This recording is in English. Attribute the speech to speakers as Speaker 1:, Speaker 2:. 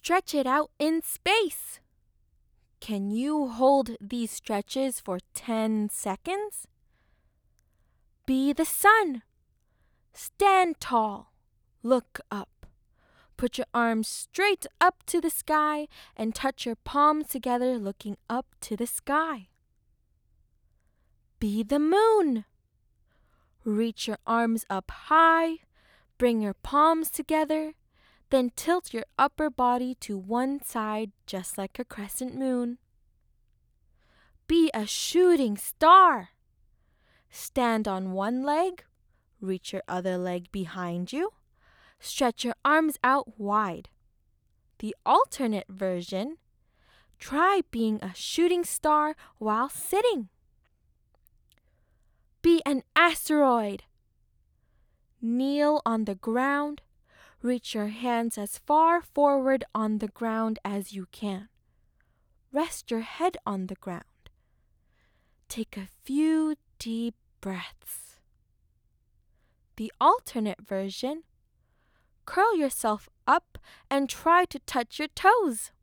Speaker 1: stretch it out in space. Can you hold these stretches for 10 seconds? Be the sun. Stand tall. Look up. Put your arms straight up to the sky and touch your palms together looking up to the sky. Be the moon. Reach your arms up high. Bring your palms together. Then tilt your upper body to one side just like a crescent moon. Be a shooting star. Stand on one leg. Reach your other leg behind you. Stretch your arms out wide. The alternate version, try being a shooting star while sitting. Be an asteroid. Kneel on the ground. Reach your hands as far forward on the ground as you can. Rest your head on the ground. Take a few deep breaths. The alternate version, curl yourself up and try to touch your toes.